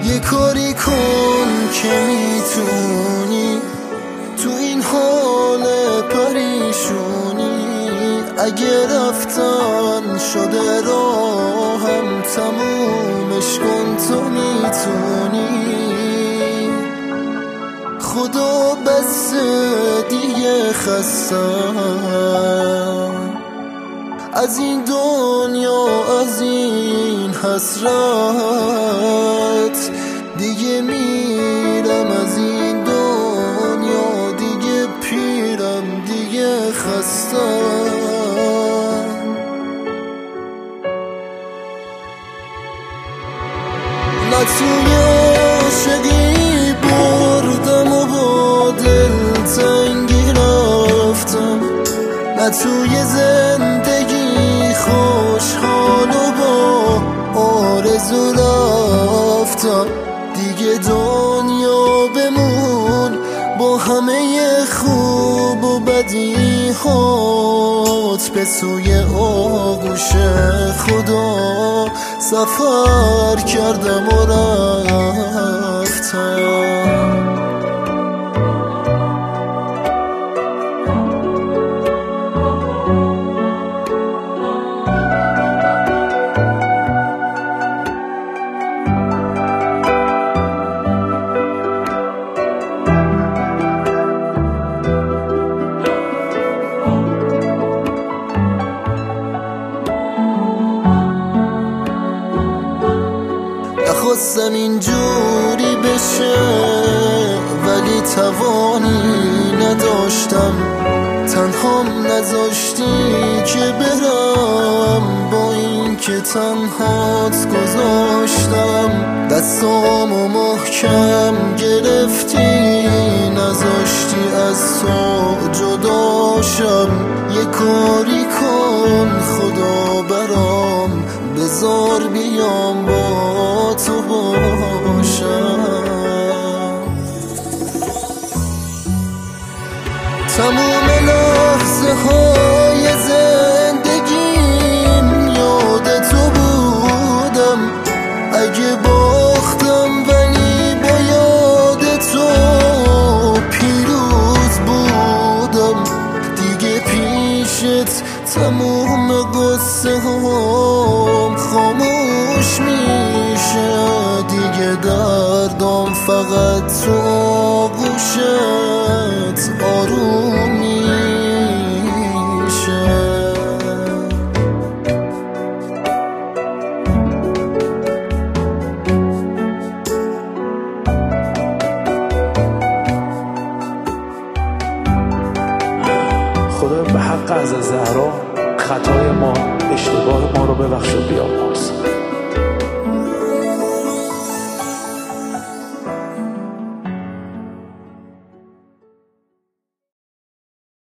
یه کاری کن که میتونی تو این حال پریشونی. اگه رفتن شده راهم تمومش کن تو میتونی. خدا بس دیگه خستم از این دنیا، از این حسرت. دیگه میرم از این دنیا، دیگه پیرم، دیگه خستم. نه توی عاشقی بردم و با دلتنگی رفتم، نه توی زندگی خوشحال و با آرزو رفتم. دیگه دنیا بمون با همه خوب و بدی هات به سوی آغوش خدا. سفر کردم و رفتم. نخواستم اینجوری بشه ولی توانی نداشتم. تنهام نذاشتی که برم با این که تنهات گذاشتم. دستامو محکم گرفتی نذاشتی از تو جداشم. یه کاری کن خدا برام، بذار بیام با تو باشم. تموم لحظه های زندگیم یاد تو بودم. اگه باختم ولی با یاد تو پیروز بودم. دیگه پیشت تموم قصه هم خاموش میشه. دیگه دردم فقط تو آغوشت آروم میشه. خدا به حق از زهرا خطای ما، اشتباه ما رو ببخش و بیامرز.